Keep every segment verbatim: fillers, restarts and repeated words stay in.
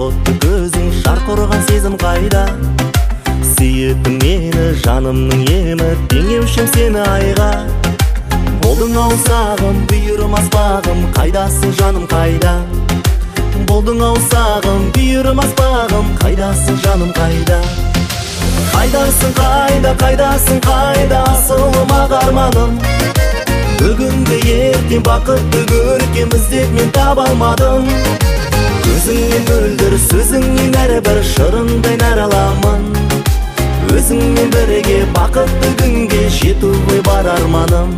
отты көзің, жарқ ұрған сезім қайда? Сүйеттің мені, жанымның емі, теңеушім сені айға. Болдың ау сағым, бүйірім аспағым, қайдасың жаным қайда? Болдың ау сағым, бүйірім аспағым, қайдасың жаным қайда? Қайдасың қайда, қайдасың қайда, асылым ағарманым. Бүгінгі ертең бақытты көркем іздеп мен таба алмадым. Көзіңнен мөлдір, сөзіңнен әрбір шырындай нәр аламын. Өзіңмен бірге бақытты күнге жетуге бар арманым.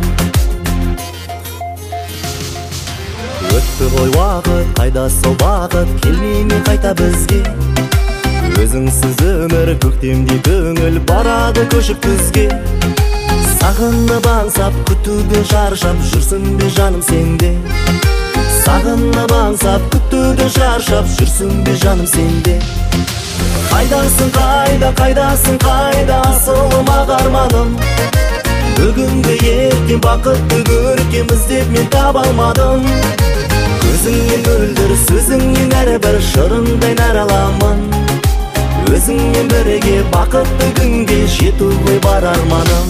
Өтті ғой уақыт, қайда сол бақыт, келмей ме қайта бізге? Өзіңсіз өмір, көктемде көңіл барады көшіп күзге. Сағынып аңсап, күтуден шаршап, жүрсің бе жаным сенде? Сағынып аңсап, күтуден шаршап, жүрсің бе жаным сенде? Қайдасың қайда, қайдасың қайда, асылым ағарманым. Бүгінгі ертең бақытты көркем іздеп мен таба алмадым. Көзіңнен мөлдір, сөзіңнен әрбір шырындай нәр аламын. Өзіңмен бірге бақытты күнге жетуге бар арманым.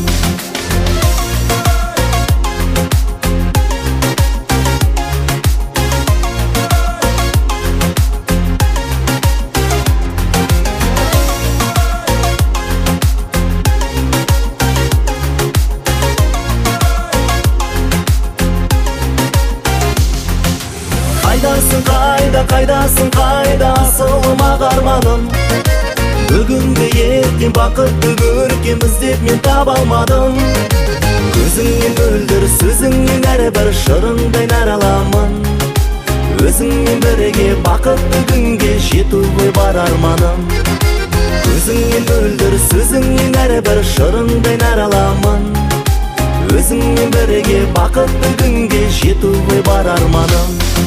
Қайдасың қайда, қайдасың қайда, асылым ағарманым. Бүгінгі ертең бақытты көркем іздеп мен таба алмадым. Көзіңнен мөлдір, сөзіңнен әрбір шырындай нәр аламын. Өзіңмен бірге бақытты күнге жетуге бар арманым. Көзіңнен мөлдір, сөзіңнен әрбір шырындай нәр аламын. Өзіңмен бірге бақытты күнге жетуге бар арманым.